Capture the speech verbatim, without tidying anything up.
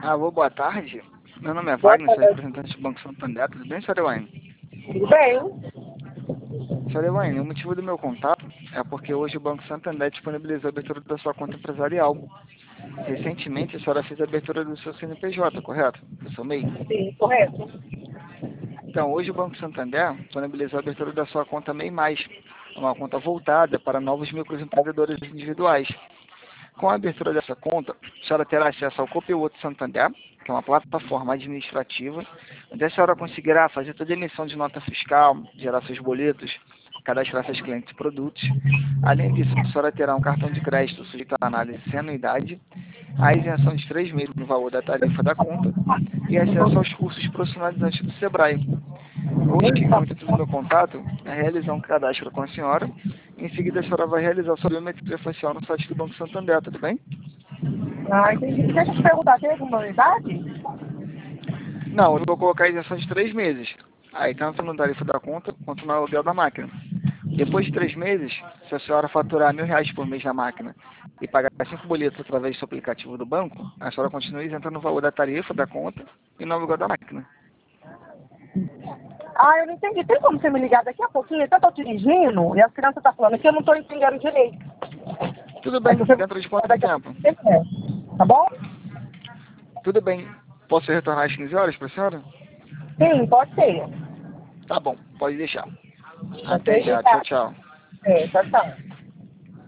Alô, boa tarde. Meu nome é Boa Wagner, sou tarde. representante do Banco Santander. Tudo bem, senhora Elaine? Tudo bem? Senhora Elaine, o motivo do meu contato é porque hoje o Banco Santander disponibilizou a abertura da sua conta empresarial. Recentemente, a senhora fez a abertura do seu C N P J, correto? Do seu M E I. Sim, correto. Então, hoje o Banco Santander disponibilizou a abertura da sua conta M E I mais, uma conta voltada para novos microempreendedores individuais. Com a abertura dessa conta, a senhora terá acesso ao Copilot Santander, que é uma plataforma administrativa, onde a senhora conseguirá fazer toda a emissão de nota fiscal, gerar seus boletos, cadastrar seus clientes e produtos. Além disso, a senhora terá um cartão de crédito sujeito à análise sem anuidade, a isenção de três meses no valor da tarifa da conta e acesso aos cursos profissionalizantes do Sebrae. Hoje, o intuito do meu contato é realizar um cadastro com a senhora. Em seguida, a senhora vai realizar sua biometria facial no site do Banco Santander, tudo bem? Ah, entendi. Deixa eu te perguntar, tem alguma novidade? Não, eu vou colocar a isenção de três meses. Aí, tanto no tarifa da conta, quanto no aluguel da máquina. Depois de três meses, se a senhora faturar mil reais por mês na máquina e pagar cinco boletos através do seu aplicativo do banco, a senhora continua isenta no valor da tarifa da conta e no aluguel da máquina. Ah, eu não entendi. Tem como você me ligar daqui a pouquinho? Eu tô dirigindo e as crianças estão falando que eu não estou entendendo direito. Tudo Aí bem, você dentro de quanto daqui a tempo? pouquinho, tá bom? Tudo bem. Posso retornar às quinze horas para a senhora? Sim, pode ser. Tá bom, pode deixar. Ok, Até já, tchau, obrigada. tchau. É, tchau, tchau.